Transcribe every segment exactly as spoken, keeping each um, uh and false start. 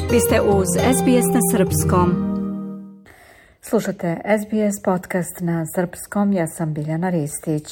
Vi ste uz S B S na srpskom. Slušate S B S podcast na srpskom, ja sam Biljana Ristić.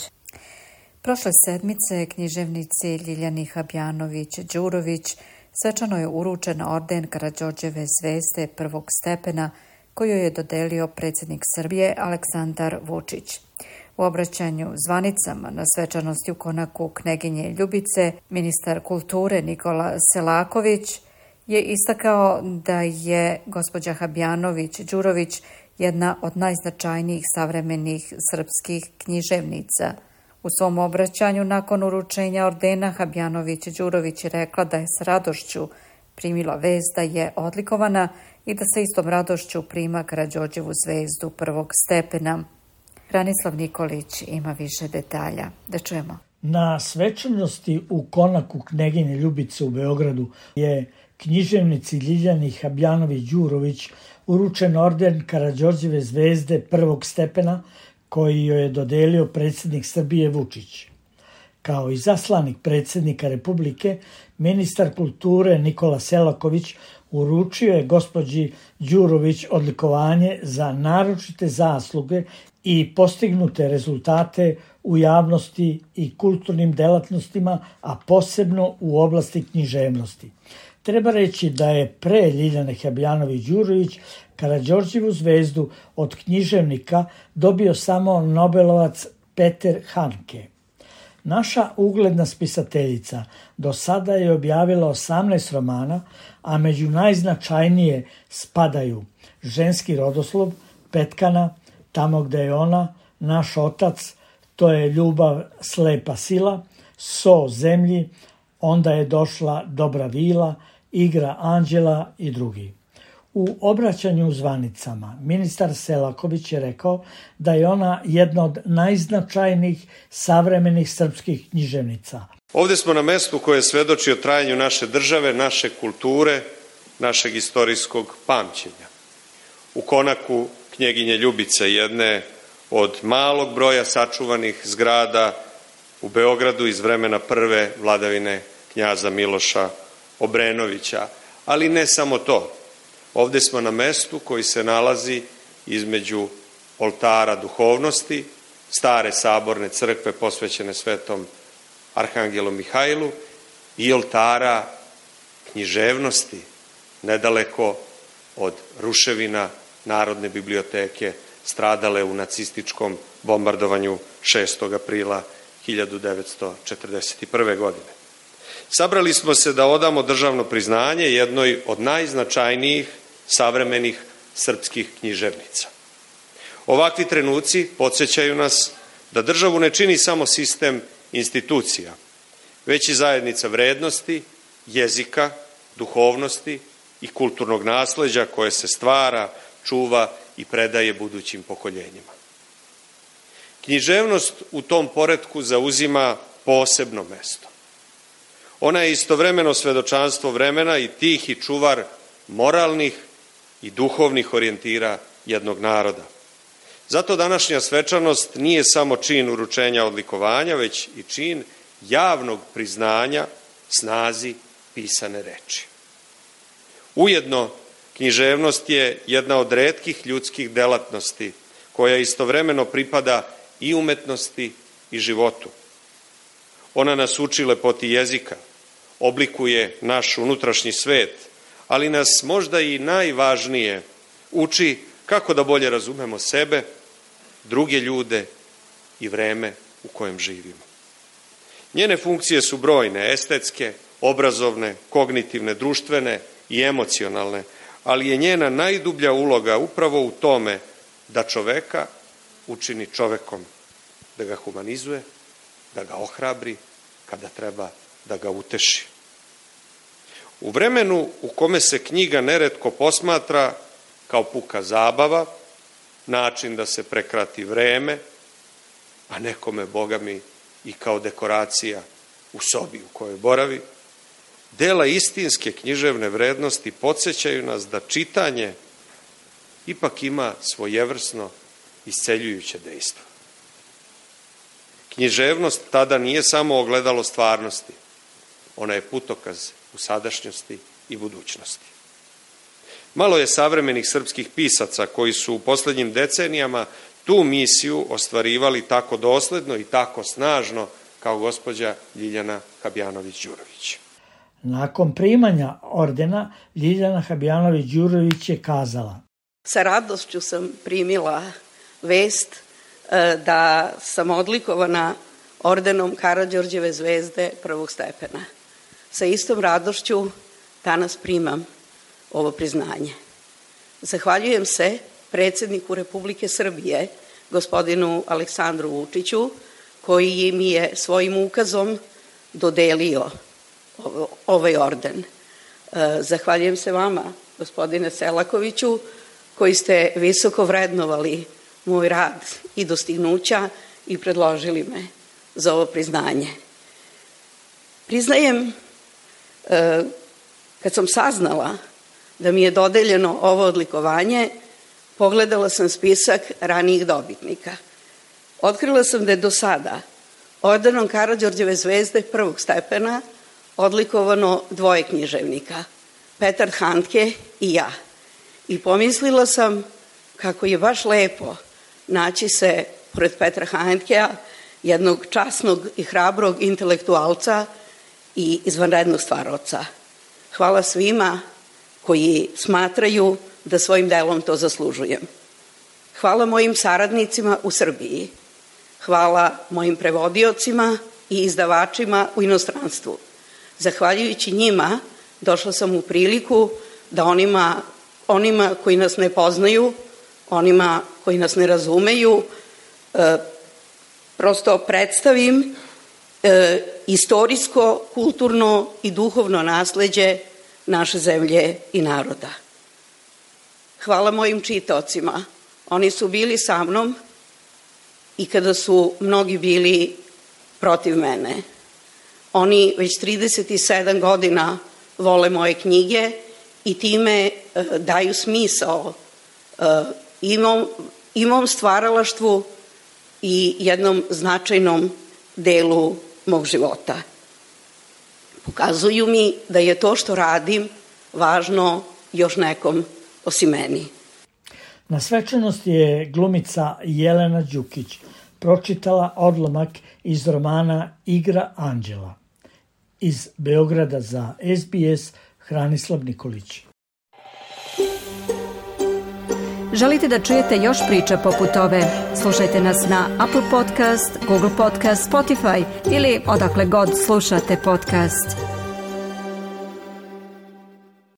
Prošle sedmice književnici Ljiljani Habjanović-Đurović svečano je uručen orden Karađorđeve zvezde prvog stepena koju je dodelio predsjednik Srbije Aleksandar Vučić. U obraćanju zvanicama na svečanosti u konaku Kneginje Ljubice, ministar kulture Nikola Selaković je istakao da je gospođa Habjanović-Đurović jedna od najznačajnijih savremenih srpskih književnica. U svom obraćanju nakon uručenja ordena Habjanović-Đurović je rekla da je s radošću primila vest da je odlikovana i da se istom radošću prima Karađorđevu zvezdu prvog stepena. Branislav Nikolić ima više detalja. Da čujemo. Na svečanosti u konaku Kneginje Ljubice u Beogradu je književnici Ljiljani Habjanović-Đurović uručen orden Karađorđeve zvezde prvog stepena koji joj je dodelio predsjednik Srbije Vučić. Kao i zaslanik predsjednika Republike, ministar kulture Nikola Selaković uručio je gospođi Đurović odlikovanje za naročite zasluge i postignute rezultate u javnosti i kulturnim delatnostima, a posebno u oblasti književnosti. Treba reći da je pre Ljiljane Habjanović-Đurović Karađorđevu zvezdu od književnika dobio samo Nobelovac Peter Handke. Naša ugledna spisateljica do sada je objavila osamnaest romana, a među najznačajnije spadaju Ženski rodoslov, Petkana, Tamo gde je ona, Naš otac, To je ljubav, slepa sila, So zemlji, Onda je došla dobra vila, Igra anđela i drugi. U obraćanju zvanicama ministar Selaković je rekao da je ona jedna od najznačajnijih savremenih srpskih književnica. Ovdje smo na mestu koje svedoči o trajanju naše države, naše kulture, našeg istorijskog pamćenja. U konaku Kneginje Ljubice, jedne od malog broja sačuvanih zgrada u Beogradu iz vremena prve vladavine knjaza Miloša Obrenovića. Ali ne samo to. Ovdje smo na mestu koji se nalazi između oltara duhovnosti, stare saborne crkve posvećene svetom Arhangelu Mihajlu i oltara književnosti, nedaleko od ruševina Narodne biblioteke stradale u nacističkom bombardovanju šestog aprila hiljadu devetsto četrdeset prve. godine. Sabrali smo se da odamo državno priznanje jednoj od najznačajnijih savremenih srpskih književnica. Ovakvi trenuci podsjećaju nas da državu ne čini samo sistem institucija, već i zajednica vrednosti, jezika, duhovnosti i kulturnog nasleđa koje se stvara, čuva i predaje budućim pokoljenjima. Književnost u tom poretku zauzima posebno mesto. Ona je istovremeno svedočanstvo vremena i tihi čuvar moralnih i duhovnih orijentira jednog naroda. Zato današnja svečanost nije samo čin uručenja odlikovanja, već i čin javnog priznanja snazi pisane reči. Ujedno, književnost je jedna od retkih ljudskih delatnosti koja istovremeno pripada i umetnosti i životu. Ona nas uči lepoti jezika, oblikuje naš unutrašnji svet, ali nas možda i najvažnije uči kako da bolje razumemo sebe, druge ljude i vreme u kojem živimo. Njene funkcije su brojne, estetske, obrazovne, kognitivne, društvene i emocionalne, ali je njena najdublja uloga upravo u tome da čoveka učini čovekom, da ga humanizuje, da ga ohrabri, kada treba da ga uteši. U vremenu u kome se knjiga neretko posmatra kao puka zabava, način da se prekrati vreme, a nekome, Boga mi, i kao dekoracija u sobi u kojoj boravi, dela istinske književne vrednosti podsjećaju nas da čitanje ipak ima svojevrsno isceljujuće dejstvo. Književnost tada nije samo ogledalo stvarnosti, ona je putokaz u sadašnjosti i budućnosti. Malo je savremenih srpskih pisaca koji su u posljednjim decenijama tu misiju ostvarivali tako dosledno i tako snažno kao gospođa Ljiljana Habjanović-Đurović. Nakon primanja ordena, Ljiljana Habjanović-Đurović je kazala: Sa radošću sam primila vest da sam odlikovana ordenom Karađorđeve zvezde prvog stepena. Sa istom radošću danas primam ovo priznanje. Zahvaljujem se predsjedniku Republike Srbije, gospodinu Aleksandru Vučiću, koji mi je svojim ukazom dodelio ovaj orden. Zahvaljujem se vama, gospodine Selakoviću, koji ste visoko vrednovali moj rad i dostignuća i predložili me za ovo priznanje. Priznajem, kad sam saznala da mi je dodeljeno ovo odlikovanje, pogledala sam spisak ranijih dobitnika. Otkrila sam da je do sada ordenom Karađorđeve zvezde prvog stepena odlikovano dvoje književnika, Petar Handke i ja. I pomislila sam kako je baš lepo naći se pored Petra Handkea, jednog časnog i hrabrog intelektualca i izvanrednog stvaraoca. Hvala svima koji smatraju da svojim delom to zaslužujem. Hvala mojim saradnicima u Srbiji. Hvala mojim prevodiocima i izdavačima u inostranstvu. Zahvaljujući njima došla sam u priliku da onima, onima koji nas ne poznaju, onima koji nas ne razumeju, e, prosto predstavim e, istorijsko, kulturno i duhovno nasleđe naše zemlje i naroda. Hvala mojim čitaocima. Oni su bili sa mnom i kada su mnogi bili protiv mene. Oni već trideset sedam godina vole moje knjige i time e, daju smisao e, i mom, i mom stvaralaštvu i jednom značajnom delu mog života. Pokazuju mi da je to što radim važno još nekom osim meni. Na svečanosti je glumica Jelena Đukić pročitala odlomak iz romana Igra anđela. Iz Beograda za S B S Hranislav Nikolić. Želite da čujete još priča poput ove? Slušajte nas na Apple Podcast, Google Podcast, Spotify ili odakle god slušate podcast.